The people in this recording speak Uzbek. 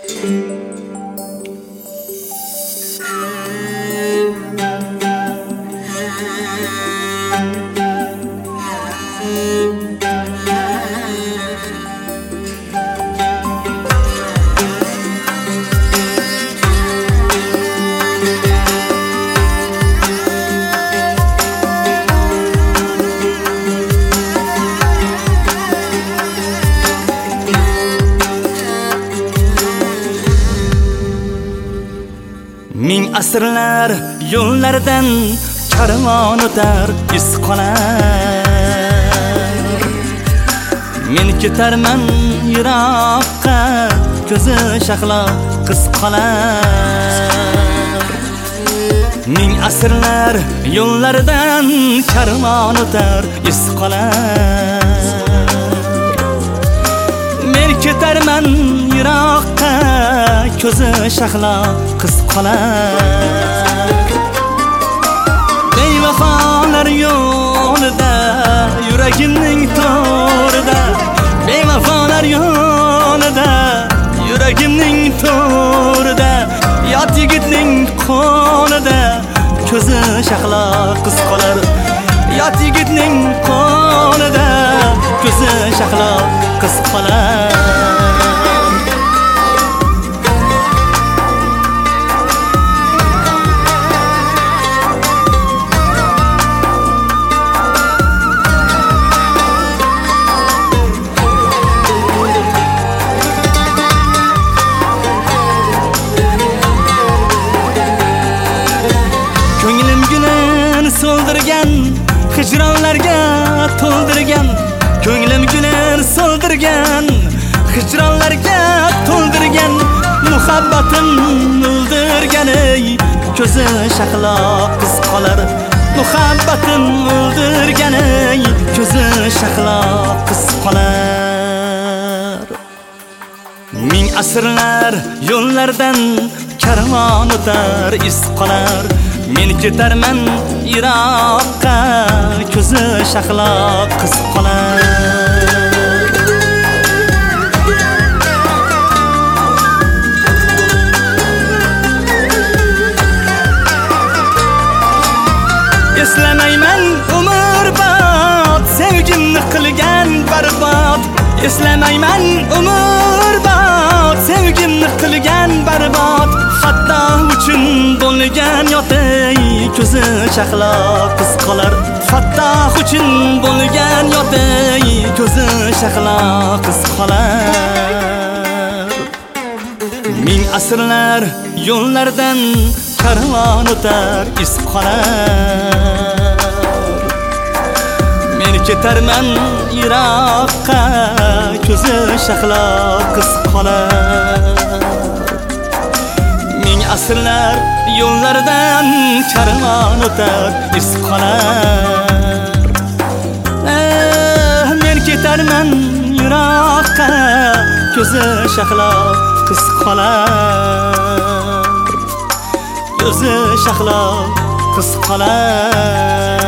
Ming asrlar yo'llardan karvon o'tar, iz qolar. Men ketarman yiroqqa, ko'zi shahlo qiz qolar. Ming asrlar yo'llardan karvon o'tar, iz qolar. Men ketarman yiroqqa, ko'zi shahlo qiz qolar. Bevafolar yo'lida, yuragimning to'rida. Bevafolar yo'lida, yuragimning to'rida. Yot yigitning qo'lida, ko'zi shahlo qiz qolar. Yot yigitning qo'lida, ko'zi shahlo qiz qolar. Ko'nglim gulin so'ldirgan, hijronlarga to'ldirgan. Ko'nglim gulin so'ldirgan, hijronlarga to'ldirgan. Muhabbatim o'ldirgan, ko'zi shahlo qiz qolar. Muhabbatim o'ldirgan, ko'zi shahlo qiz qolar. Ming asrlar yo'llardan karvon o'tar, iz qolar. Men ketarman yiroqqa, ko'zi shahlo qiz qolar. Eslamayman umrbod sevgimni qilgan barbod. Eslamayman umrbod sevgimni qilgan barbod. Hatto uchun bo'lgan yotay, ko'zi shahlo qiz qolar. Hatto uchun bo'lgan yotay, ko'zi shahlo qiz qolar. Ming asrlar yo'llardan karvon o'tar, iz qolar. Men ketarman yiroqqa, ko'zi shahlo qiz qolar. Ming asrlar yo'llardan karvon o'tar, iz qolar. Men ketarman yiroqqa, ko'zi shahlo qiz qolar. Ko'zi shahlo qiz qolar.